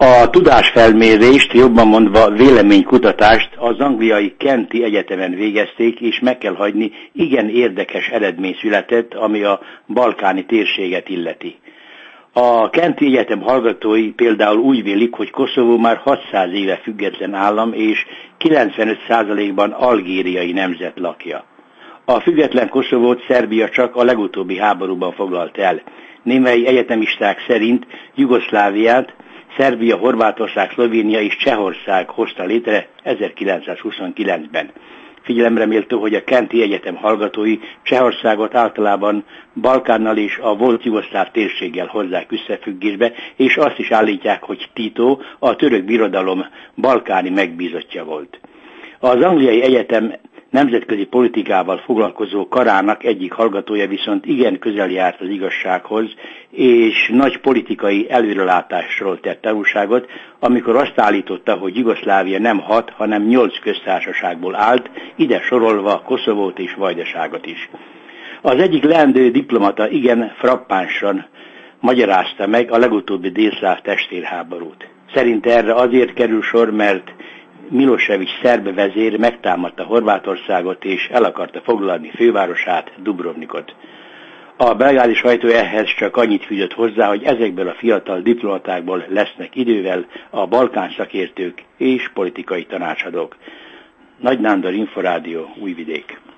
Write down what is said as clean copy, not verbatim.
A tudásfelmérést, jobban mondva véleménykutatást az angliai Kenti Egyetemen végezték, és meg kell hagyni, igen érdekes eredmény született, ami a balkáni térséget illeti. A Kenti Egyetem hallgatói például úgy vélik, hogy Koszovó már 600 éve független állam, és 95%-ban algériai nemzet lakja. A független Koszovót Szerbia csak a legutóbbi háborúban foglalt el. Némely egyetemisták szerint Jugoszláviát Szerbia, Horvátország, Szlovénia és Csehország hozta létre 1929-ben. Figyelemre méltó, hogy a Kenti Egyetem hallgatói Csehországot általában Balkánnal és a volt jugoszláv térséggel hozzák összefüggésbe, és azt is állítják, hogy Tito a török birodalom balkáni megbízottja volt. Az angliai egyetem nemzetközi politikával foglalkozó karának egyik hallgatója viszont igen közel járt az igazsághoz, és nagy politikai előrelátásról tett tanúságot, amikor azt állította, hogy Jugoszlávia nem 6, hanem 8 köztársaságból állt, ide sorolva Koszovót és Vajdaságot is. Az egyik leendő diplomata igen frappánsan magyarázta meg a legutóbbi délszláv testvérháborút. Szerint erre azért kerül sor, mert Milosevic szerb vezér megtámadta Horvátországot és el akarta foglalni fővárosát, Dubrovnikot. A belgrádi sajtó ehhez csak annyit fűzött hozzá, hogy ezekből a fiatal diplomatákból lesznek idővel a balkán szakértők és politikai tanácsadók. Nagy Nándor, Inforádió, Újvidék.